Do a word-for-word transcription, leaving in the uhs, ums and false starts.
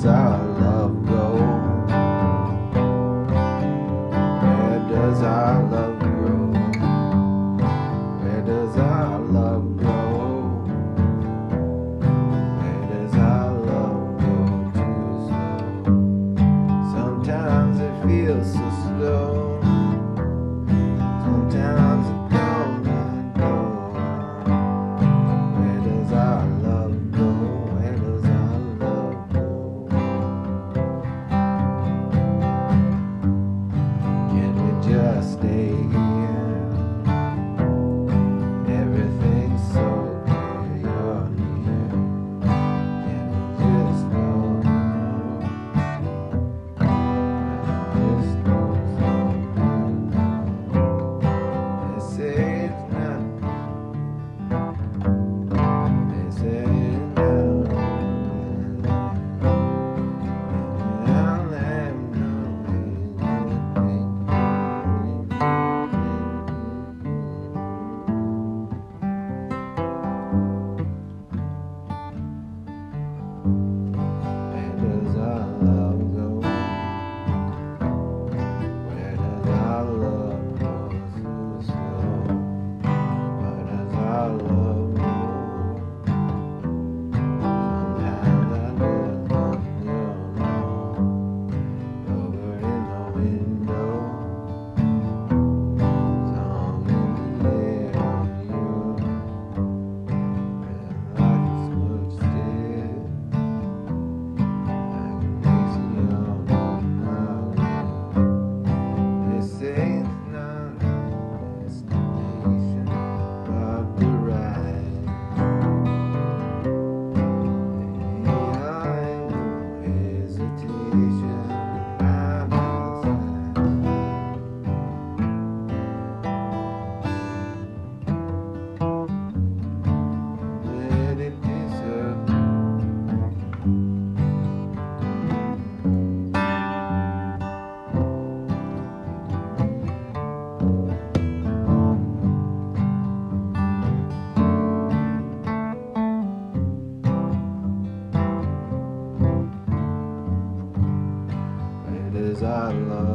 does our love go? Where does our love grow? Where does our love grow? Where does our love go too slow? Sometimes it feels so slow. Sometimes it don't let go. Where does our love go? Where does our love go? Can we just stay here? Everything's so clear, you're near. Can we just go now? Just go now. They say it's not. They say it's not. And I'll let 'em Where does our love go? Where does our love go so slow? Where does our love go? Sometimes I just want you know. Over in the window, song in the air of you. When life is stood still, I can make you all know. They say it's not a destination, but the ride. I have no hesitation by my side. Let it disappear. Where does our love